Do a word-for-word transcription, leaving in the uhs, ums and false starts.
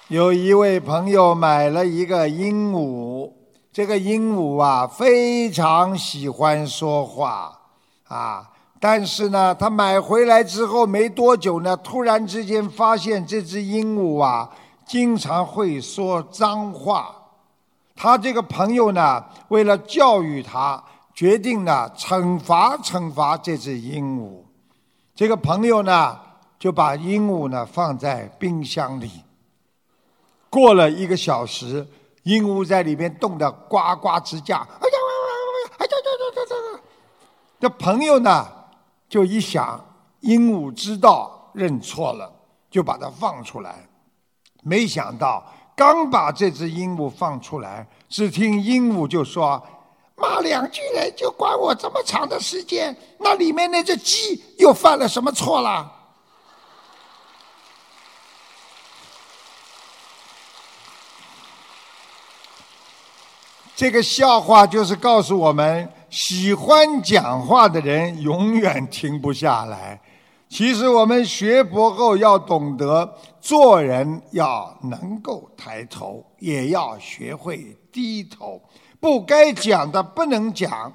有一位朋友买了一个鹦鹉，这个鹦鹉啊非常喜欢说话啊，但是呢他买回来之后没多久呢，突然之间发现这只鹦鹉啊经常会说脏话。他这个朋友呢为了教育他，决定呢惩罚惩罚这只鹦鹉。这个朋友呢就把鹦鹉呢放在冰箱里，过了一个小时，鹦鹉在里面冻得呱呱直叫。哎呀，哎呀，这朋友呢就一想，鹦鹉知道认错了，就把它放出来。没想到刚把这只鹦鹉放出来，只听鹦鹉就说：骂两句人就管我这么长的时间，那里面那只鸡又犯了什么错了？这个笑话就是告诉我们，喜欢讲话的人永远停不下来。其实我们学佛后要懂得做人，要能够抬头，也要学会低头。不该讲的不能讲，